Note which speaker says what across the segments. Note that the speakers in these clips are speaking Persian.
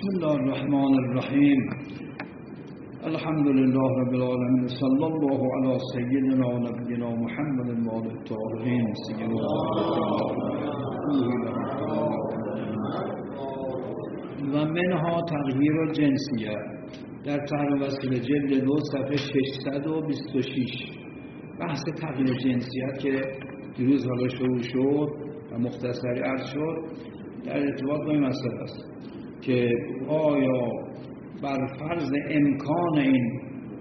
Speaker 1: بسم الله الرحمن الرحیم. الحمد لله رب العالمین. صلی الله علی سیدنا و نبینا محمد و آله الطاهرین. و منها تغییر الجنسیه در طرح وسیله جلد 2 صفحه 626. بحث تغییر جنسیت که دیروز حالا شروع شد و مختصری عرض شد در ارتباط با این مسئله است که آیا بر فرض امکان این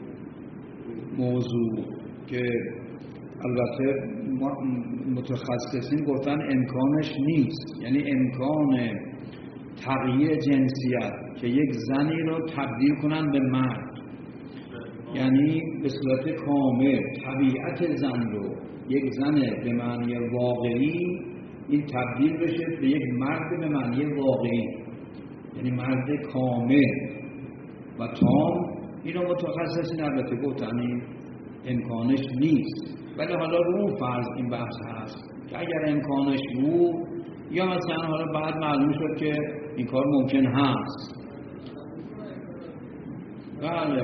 Speaker 1: موضوع که البته متخصصین گفتن امکانش نیست، یعنی امکان تغییر جنسیت که یک زنی رو تبدیل کنن به مرد، یعنی به صورت کامل طبیعت زن رو یک زن به معنی واقعی این تبدیل بشه به یک مرد به معنی واقعی، یعنی مرد کامل و تام. اینو متخصصین البته گفتن این امکانش نیست، ولی حالا رو اون فرض این بحث هست که اگر امکانش بود یا مثلا حالا بعد معلوم شد که این کار ممکن هست. بله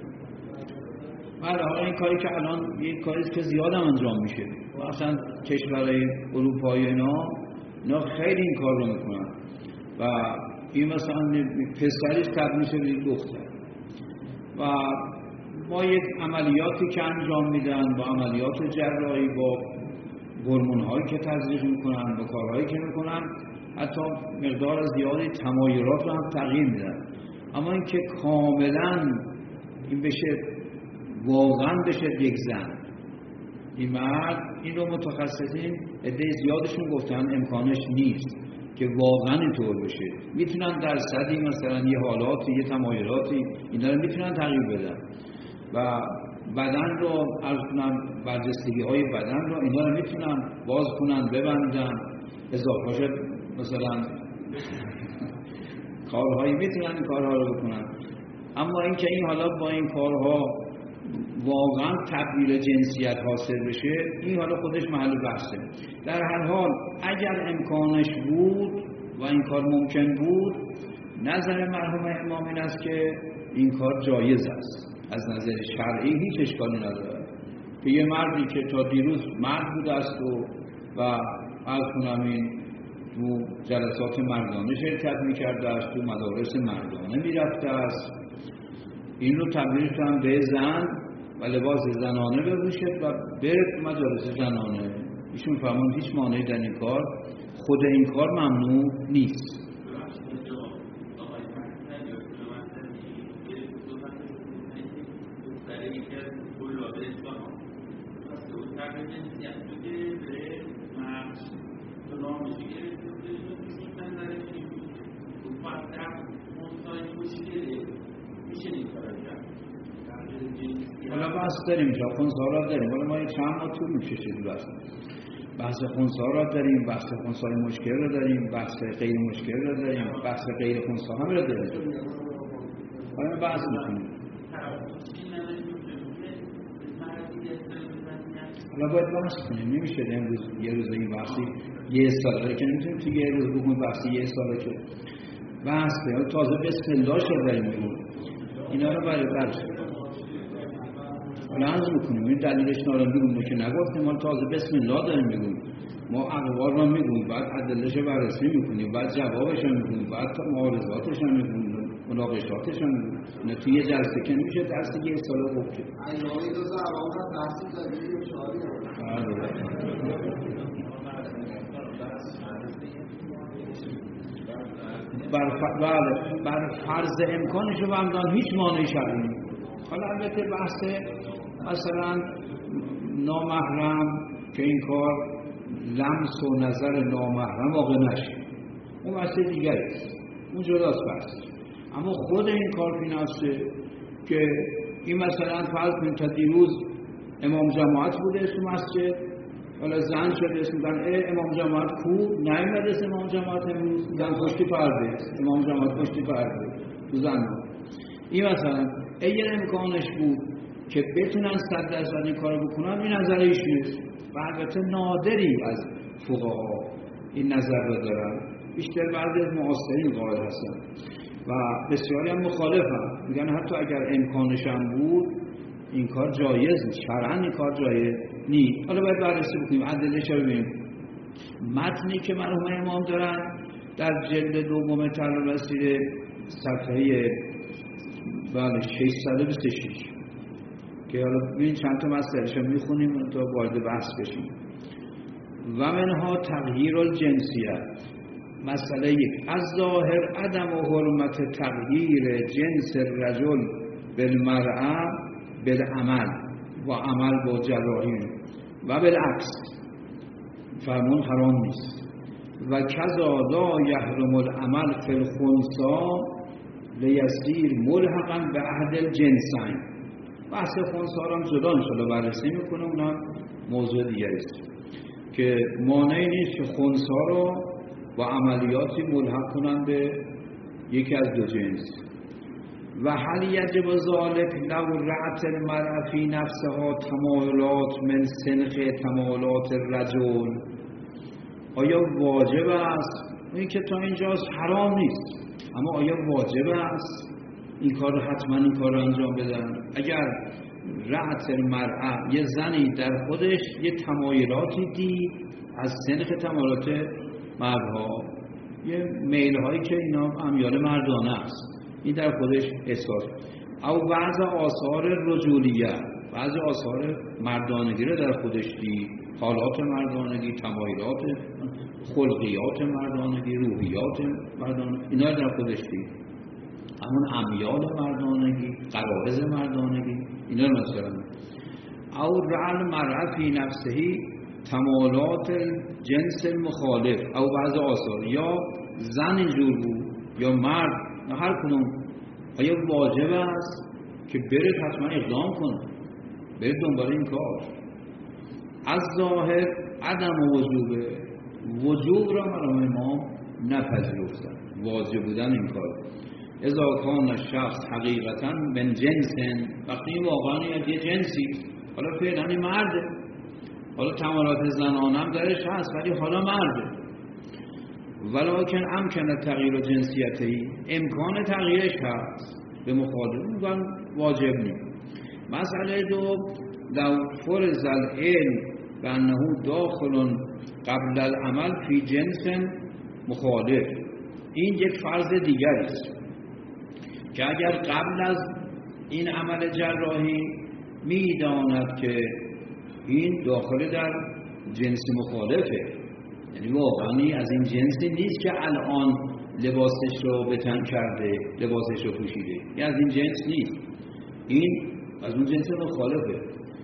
Speaker 1: حالا این کاری که الان یک کاری که زیاد هم انجام میشه، مثلا کشورهای اروپایی اینا خیلی این کار رو میکنن و این مثلا پسریش تبدیل میشه به دختر و با یک عملیاتی که انجام میدن، با عملیات جراحی، با هورمون‌هایی که تزریق میکنن، با کارهایی که میکنن، حتی مقدار زیادی تمایلات رو هم تغییر میدن. اما اینکه کاملا این بشه واقعا بشه یک زن این مرد، این رو متخصصین عده زیادشون گفتن امکانش نیست که واقعا اینطور بشه. میتونن درصدی مثلا یه حالاتی یه تمایلاتی اینا رو میتونن تغییر بدن و بدن رو عرض کنم برجستگی های بدن رو اینا رو میتونن باز کنن ببندن، اضافه شد مثلا کارهایی میتونن این کارها رو بکنن. اما اینکه این حالا با این کارها واقعا تبدیل جنسیت حاصل بشه، این حالا خودش محل بحثه. در هر حال اگر امکانش بود و این کار ممکن بود، نظر مرحوم امام این است که این کار جایز است، از نظر شرعی هیچ اشکالی نداره که یه مردی که تا دیروز مرد بوده است و عرض کنم این تو جلسات مردانه شرکت میکرده است، تو مدارس مردانه میرفته است، این رو تبدیل کنم به زن و لباس زنانه بپوشد و بره مجالس زنانه. ایشون فرمان هیچ مانعی در این کار، خود این کار ممنوع نیست. حالا بحث داریم جا خونسا داریم، حالا ما چند ما طول میکشید بحث خونسا را داریم، بحث خونسای مشکل را داریم، بحث غیر مشکل را داریم، بحث غیر خونسا هم را داریم. حالا بحث میکنیم، حالا باید بحث کنیم. نمیشه امروز یه روز این بحثی یه ساله که نمیتونیم توی یه روز بگیم بحثی یه ساله که بحث کنیم. تازه بسم الله شد داریم میگیم اینا رو برش حالا عرض میکنیم این دلیلش نارندگونه که نگفتیم، ما تازه بسم الله داریم میگیم، ما اقوال رو میگیم، بعد ادلهش رو بررسی میکنیم، بعد جوابش رو میگیم، بعد معارضاتش رو میگیم، مناقشاتش رو میگیم. نه توی یه جلسه که نمیشه درس یه ساله گفت.
Speaker 2: ایامی دو زبان بحثی داریم
Speaker 1: بر فرض امکانش رو بندان هیچ مانعی شرعی نیست. حالا البته بحث مثلا نامحرم که این کار لمس و نظر نامحرم واقع نشه، اون بحث دیگری است، اون جداست بحث. اما خود این کار فی نفسه که این مثلا فرض کنید تا دیروز امام جماعت بوده اسم مسجد، حالا زن شده اسم میگن امام جماعت کو نیومد اسم امام جماعت امروز زن پشتی پرده است، امام جماعت پشتی پرده تو زن. این مثلا اگر امکانش بود که بتونن 100% این کارو بکنن، این نظر ایشونه و البته نادری از فقها این نظر رو دارن، بیشتر بعضی از معاصرین قائل هستن. و بسیاری هم مخالفن، میگن حتی اگر امکانش هم بود این کار جایز نیست، شرعاً این کار جایز نیست. حالا باید بررسی بکنیم، ادله‌اش رو ببینیم. متنی که مرحوم امام دارن در جلد دوم طرح الوسیله صفحه 626 که حالا ببین چند تا مسئله‌اش رو میخونیم تا وارد بحث بشیم. و منها تغییر الجنسیت. مسئله 1، از ظاهر عدم و حرمت تغییر جنس الرجل بالمرأة بالعمل و عمل با جراحی و بالعکس فرمون حرام نیست. و کذا لا یحرم العمل فی الخنثی لیصیر ملحقا به عهد الجنسین. بحث خنثی رو هم جدا ان شاءالله بررسی میکنم، اونم موضوع دیگری است که مانعی نیست که خنثی رو با عملیاتی ملحق کنن به یکی از دو جنس. و هل یجب ذلک لو رأت المرأة فی نفسها تمایلات من سنخ تمایلات الرجل. آیا واجب است؟ این که تا اینجاست حرام نیست، اما آیا واجب است این کار رو حتما این کار رو انجام بدن؟ اگر رأت المرأة یه زنی در خودش یه تمایلاتی دید از سنخ تمایلات مردها، یه میل هایی که اینا امیال مردانه است، این در خودش احساس، او بعض آثار رجولیه، بعض آثار مردانگی رو در خودش دید، حالات مردانگی، تمایلات خلقیات مردانگی، روحیات مردانگی، اینا در خودش دید، همون امیال مردانگی، غرایز مردانگی، اینا رو مثلا. او رعل مرأة فی نفسهی تمایلات جنس مخالف، او بعض آثار، یا زن اینجور بود یا مرد، هر کنون، آیا واجب است که برید حتما اقدام کنه، برید دنبال این کار؟ از ظاهر عدم وجوبه، وجوب را مرحوم امام نپذیرفتن، واجب بودن این کار. اذا کان شخص حقیقتا من جنسن، وقتی واقعا یه جنسی، حالا فعلا مرده، حالا تمایلات زنانه هم درش هست ولی حالا مرده، ولکن امکن تغییر جنسیتی، امکان تغییرش هست، به مخالف میگن واجب نیست. مسئله 2، لو فرض العلم بانه داخل قبل العمل فی جنس مخالف، این یک فرض دیگری است که اگر قبل از این عمل جراحی میداند که این داخل در جنس مخالفه، یعنی واقعی از این جنسی نیست که الان لباسش رو به تن کرده، لباسش رو پوشیده، این از این جنس نیست، این از اون جنس مخالفه.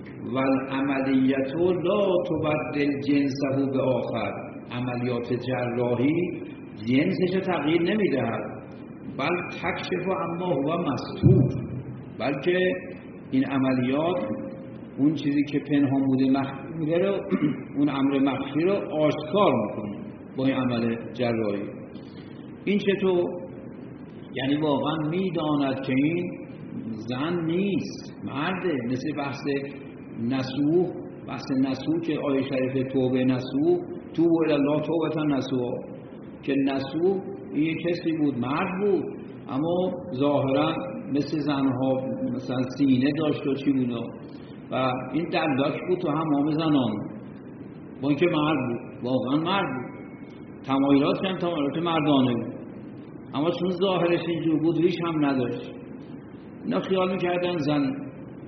Speaker 1: والعملیت لا تبدل جنسه به آخر، عملیات جراحی جنسش رو تغییر نمیدهد، بل تکشف اما هو مستور، بلکه این عملیات اون چیزی که پنهان بوده مخفی بوده رو، اون امر مخفی رو آشکار میکنه با این عمل جراحی. این چطور؟ یعنی واقعا میداند که این زن نیست، مرده، مثل بحث نسوح، بحث نسوح که آیه شریف توبه نسوح، توبوا الی الله توبة نسوح، که نسوح این کسی بود، مرد بود، اما ظاهرا مثل زنها مثلا سینه داشت و چی بود و این دلاک بود تو حمام زنان، با اینکه مرد بود، واقعا مرد بود، تمایلاتش هم تمایلات مردانه بود، اما چون ظاهرش اینجور بود ریش هم نداشت، اینا خیال میکردن زن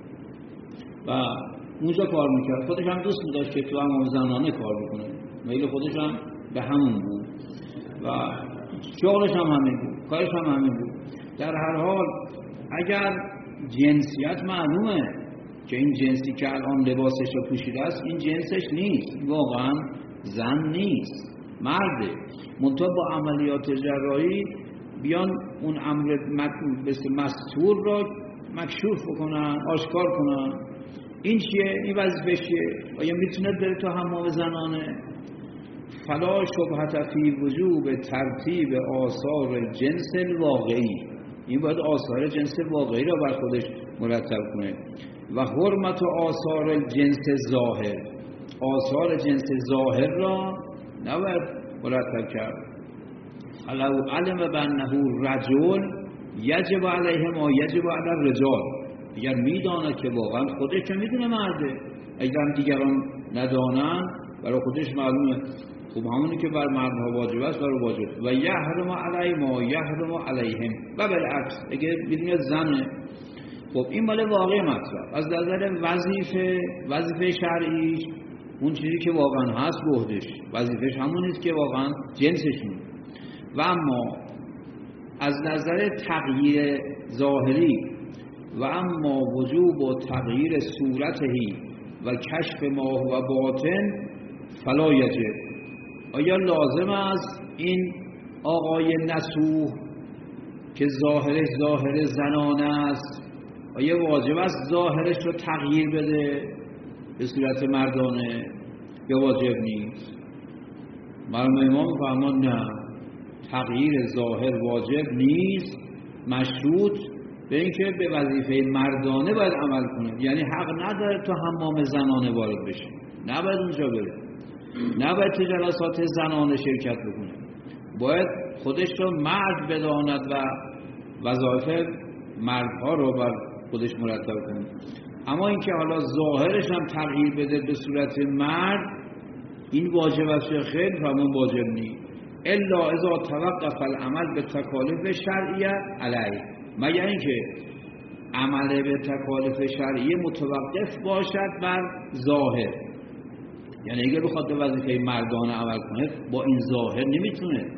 Speaker 1: و اونجا کار میکرد، خودش هم دوست میداشت که تو حمام زنانه کار بکنه، میل خودش هم به همون بود و شغلش هم همین بود، کارش هم همین بود. در هر حال اگر جنسیت معلومه که این جنسی که الان لباسش رو پوشیده است این جنسش نیست، واقعا زن نیست، مرده، منتها با عملیات جراحی بیان اون امر مستور را مکشوف بکنن، آشکار کنن. این چیه؟ این وظیفه چیه؟ آیا میتونه بره تو حمام زنانه؟ فلا شبهة فی وجوب ترتیب آثار جنس الواقعی، این باید آثار جنس واقعی را بر خودش مرتب کنه. و حرمت آثار جنس ظاهر، آثار جنس ظاهر را نباید مرتب کرد. لو علم بانه رجل یجب علیه ما یجب علی الرجال، اگر میداند که واقعا خودش که میدونه مرده، اگر دیگران ندانن برای خودش معلومه، خب همونی که بر مردها واجب است برای واجب. و یحرم علی ما یحرم علیهم، و بالعکس اگر میدونه زنه، خب این مال واقع مطلب از نظر وظیفه شرعیش، اون چیزی که واقعا هست به عهده‌اش، وظیفه‌اش همونیست که واقعا جنسشون. و اما از نظر تغییر ظاهری و اما وجوب و تغییر صورتهی و کشف ما و باطن فلا یجب، آیا لازم است این آقای نسوح که ظاهرش ظاهر زنانه است، آیا واجب است ظاهرش رو تغییر بده به صورت مردانه یا واجب نیست؟ مرحوم امام فرمان نه، تغییر ظاهر واجب نیست، مشروط به اینکه به وظیفه مردانه باید عمل کنه، یعنی حق نداره تو حمام زنانه وارد بشه، نباید اونجا بره، نباید تو جلسات زنانه شرکت بکنه، باید خودش رو مرد بداند و وظایف مردها رو بر خودش مرتب کنه. اما اینکه حالا ظاهرش هم تغییر بده به صورت مرد، این واجب است یا خیر؟ فرمان واجب نیست، الا اذا توقف العمل به تکالیف شرعیه علیه، مگر اینکه عمل به تکالیف شرعیه متوقف باشد بر ظاهر، یعنی اگه بخواد به وظیفه مردانه عمل کنه با این ظاهر نمیتونه،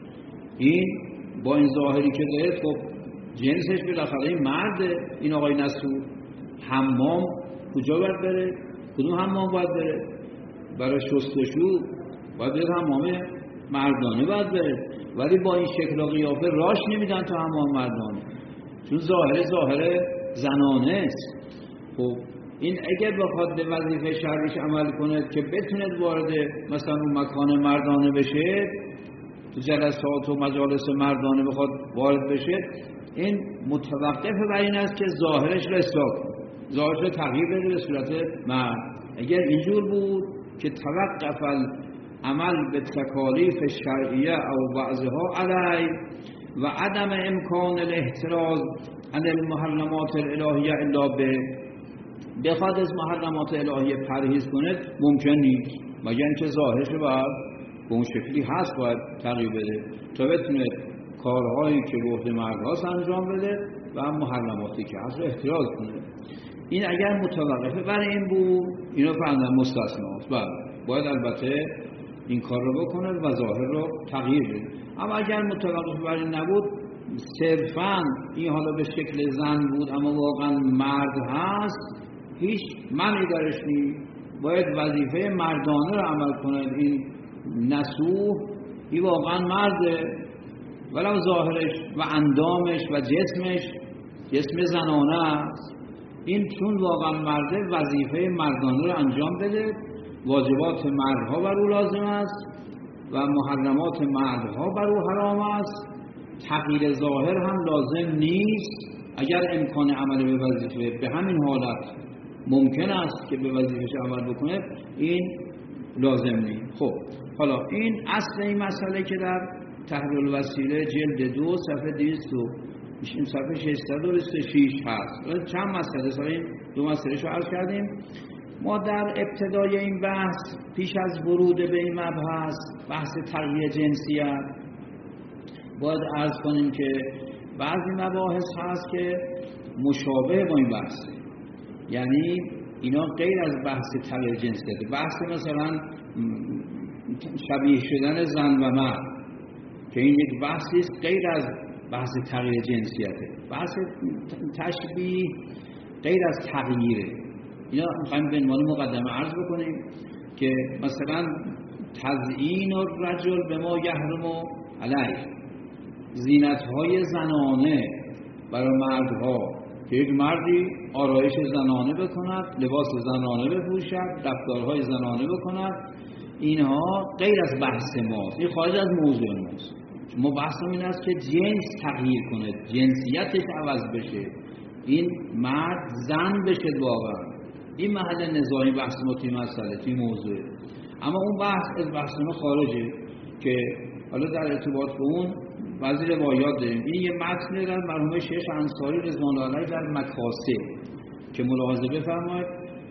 Speaker 1: این با این ظاهری که داره خب جنسش بالاخره مرده، این آقای نسوح حمام کجا باید بره؟ کدوم حمام باید بره؟ برای شستشو باید بره حمام مردانه باید بره، ولی با این شکل و قیافه راش نمیدن تا حمام مردانه، چون ظاهر زنانه است. خب این اگر بخواد به وظیفه شرعیش عمل کنه که بتونه وارد مثلا اون مکان مردانه بشه، تو جلسات و مجالس مردانه بخواد وارد بشه، این متوقف بر این است که ظاهرش رو اصلاح کنه، ظاهرش رو تغییر بده به صورت مرد. اگر اینجور بود که توقف عمل به تکالیف شرعیه او بعضها علی و عدم امکان الاحتراز عن المحرمات الالهیه الا به، بخواد از محرمات الهیه پرهیز کنه ممکن نیست، مگر اینکه ظاهرش رو باید به اون شکلی هست باید تغییر بده تا بتونه کارهایی که به عهده مردهاست انجام بده و محرماتی که هست رو احتراز کنه. این اگر متوقفه برای این بود، اینو فرمودن مستثناست، باید البته این کار رو بکنه و ظاهر رو تغییر بده. اما اگر متوقف برای این نبود، صرفاً این حالا به شکل زن بود اما واقعا مرد هست، هیچ معنی درش نیست، باید وظیفه مردانه رو عمل کنه. این نسوح این واقعا مرده ولو ظاهرش و اندامش و جسم زنانه است، این چون واقعا مرده وظیفه مردانه رو انجام بده، واجبات مردها بر او لازم است و محرمات مردها بر او حرام است، تغییر ظاهر هم لازم نیست. اگر امکان عمل به وظیفه به همین حالت ممکن است که به وظیفه‌اش عمل بکنه، این لازم نیست. خب حالا این اصل این مسئله که در تحریر الوسیله جلد 2 صفحه 200 این صفحه 626 هست. چند مسئله است، این دو مسئله رو عرض کردیم. ما در ابتدای این بحث پیش از ورود به این مبحث، بحث تغییر جنسیت، باید عرض کنیم که بعضی مباحث هست که مشابه با این بحث، یعنی اینا غیر از بحث تغییر جنسیت، بحث مثلا شبیه شدن زن و مرد که این یک بحثی است غیر از بحث تغییر جنسیته، بحث تشبیه غیر از تغییره. اینا میخوایم به عنوان مقدمه عرض بکنیم که مثلا تزیین الرجل به ما یحرم علیه، زینت‌های زنانه برای مردها که یک مردی آرایش زنانه بکند، لباس زنانه بپوشد، رفتارهای زنانه بکند، اینها غیر از بحث ماست، این خارج از موضوع ماست. ما بحثم این است که جنس تغییر کنه، جنسیتش عوض بشه، این مرد زن بشه واقعا، این محل نزاعی بحث ما توی مسئله توی موضوع. اما اون بحث از بحث ما خارجه که حالا در ارتباط به اون بعضی روایات داریم. این یه متن در مرحوم شیخ انصاری رضوان الله علیه در مکاسب که ملاحظه بفرمایید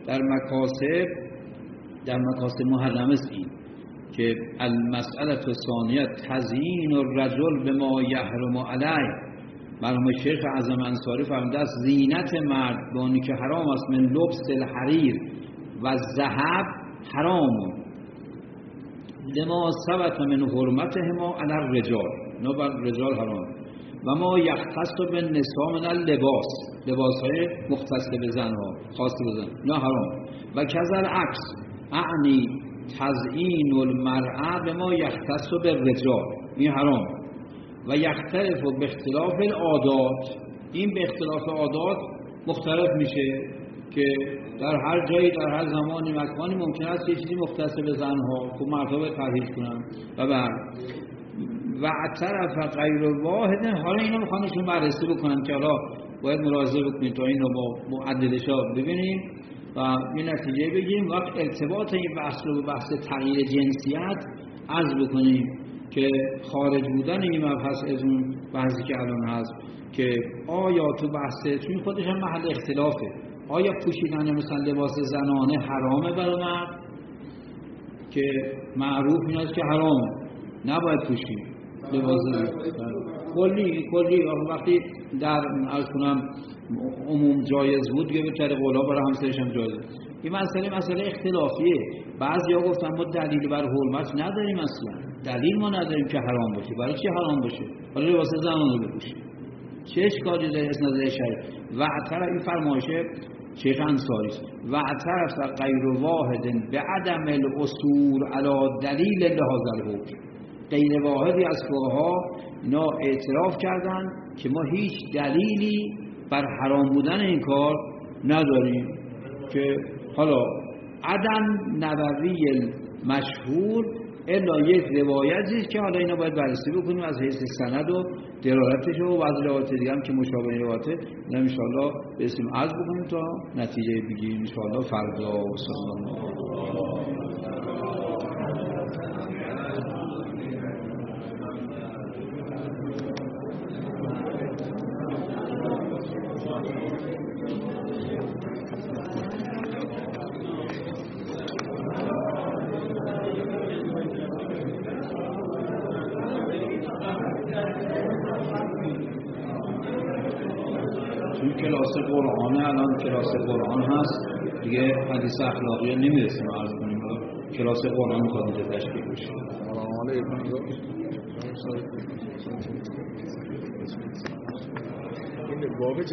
Speaker 1: در مکاسب محرم است این که المسئله الثانیه تزیین الرجل بما یحرم علیه. مرحوم شیخ اعظم انصاری فرموده است زینت مرد با که حرام است من لبس الحریر و الذهب حرام لما ثبت من حرمتهما علی الرجال، نه بر رجال حرام. و ما یختص بالنساء من اللباس، لباس‌های مختص به زن‌ها خاص به زن، نه حرام. و کذا عکس اعنی تزیین المرأة بما یختص بالرجال، این حرام. و یختلف به اختلاف العادات، این به اختلاف عادات مختلف میشه که در هر جایی در هر زمانی مکانی ممکن است یه چیزی مختص به زنها که مردها باید پرهیز کنن و اعترف غیر واحد. حالا اینا میخوان ایشون بررسی بکنن که حالا باید ملاحظه بکنید تا اینو با معدلشا ببینیم و این نتیجه بگیریم. وقت ارتباط این بحث رو به بحث تغییر جنسیت عرض بکنیم که خارج بودن این مبحث از اون بحثی که الان هست که آیا تو بحث چون خودش هم محل اختلافه، آیا پوشیدن مثلا لباس زنانه حرامه برای مرد که معروف این است که حرامه نباید پوشید لباس کلی وقتی در عرض کنم عموم جایز بود دیگه به طریق اولا برای همسرش هم جایز. این مسئله اختلافیه. بعضیا گفتن ما دلیل بر حرمت نداریم، اصلا دلیل ما نداریم که حرام باشه. برای چی حرام باشه؟ حالا لباس زنانه بپوشید چه اشکالی داره از نظر شرعی؟ و اعترف این فرمایشه شیخ انصاری و اعترف غیر واحد به عدم الاصول علی دلیل لهذا الحکم. غیر واحدی از فقها اینا اعتراف کردن که ما هیچ دلیلی بر حرام بودن این کار نداریم که حالا عدم نبوی مشهور الا یک روایتی است که حالا اینا باید بررسی بکنیم از حیث سند و درارتش و بعض روایات دیگه هم که مشابه روایاته اینا ان شاء الله به اسم عرض بکنیم تا نتیجه بگیریم ان شاء الله فردا و صلی الله علیه. کلاس قرآنه الان کلاس قرآن هست دیگه حدیث اخلاقی نمیرسیم عرض کنیم. کلاس قرآن میخواد اینجا تشکیل بشه. سلام علیکم.